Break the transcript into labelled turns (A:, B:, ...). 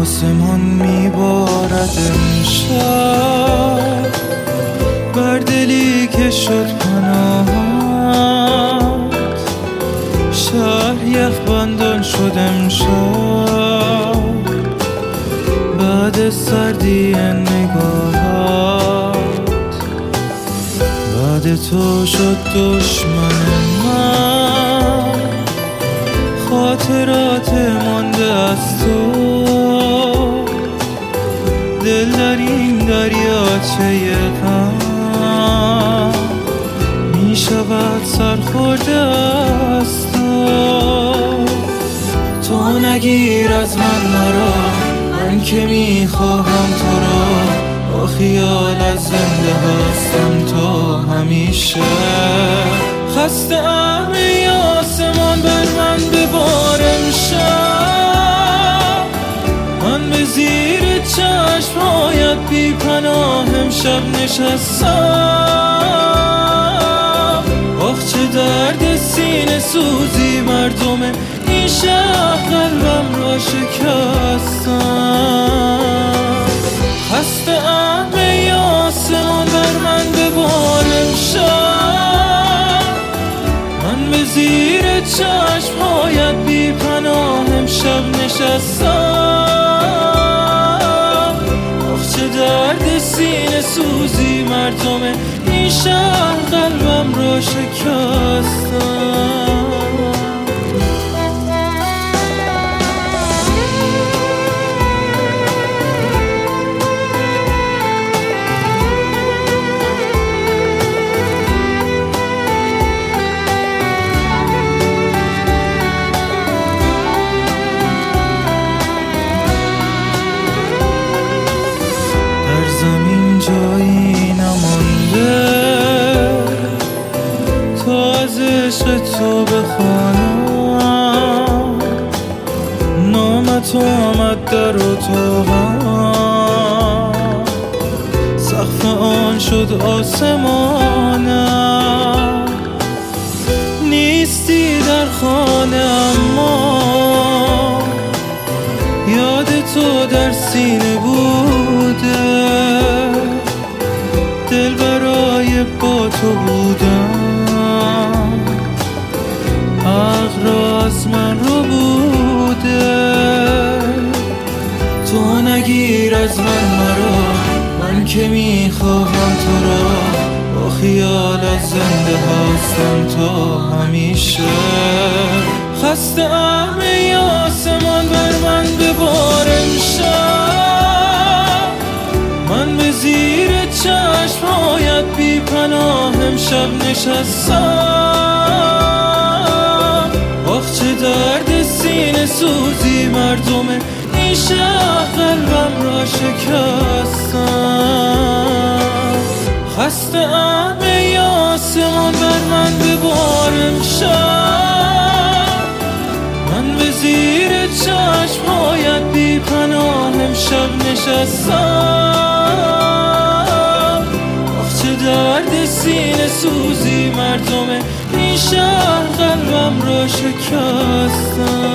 A: آسمان میبارد امشب بر دلی که شد پناهت. شهر یخبندان شد امشب بعد سردی نگاهت. بعد تو شد دشمن من خاطرات مانده از تو. دل در این دریاچه غم می شود سرخورده از تو. تو نگیر از من مرا، من که می خواهم تو را. با خیال از زنده هستم تا همیشه. خسته ام ای آسمان بر من ببار امشب. من به زیر چشمهایت بی پناه امشب نشستم. آخ چه درد سینه سوزی مردم این شهر قلبم را شکستم. خسته ام ای آسمان بر من ببار امشب. من به زیر چشمهایت بی پناه امشب نشستم. آخ چه درد سینه سوزی مردم این شهر قلبم را شکستم. جایی نمانده تا از عشق تو بخوانم. نامت آمد در اتاقم، سقف آن شد آسمانم. نیستی در خانه اما یاد تو در سینه بوده. دل برای با تو بودم، عقل از من رو بوده. تو نگیر از من مرا، من که میخواهم تو را. با خیال از زنده هستم تا همیشه. خسته ام ای آسمان بر من ببار امشب. من به زیر چشمهایت بی پناه امشب نشستم. آخ چه درد سینه سوزی مردم این شهر قلبم را شکستم. خسته ام ای آسمان بر من ببار امشب. من به زیر چشمهایت بی پناه امشب نشستم. آخ چه درد سینه سوزی مردم این شهر قلبم را شکستم.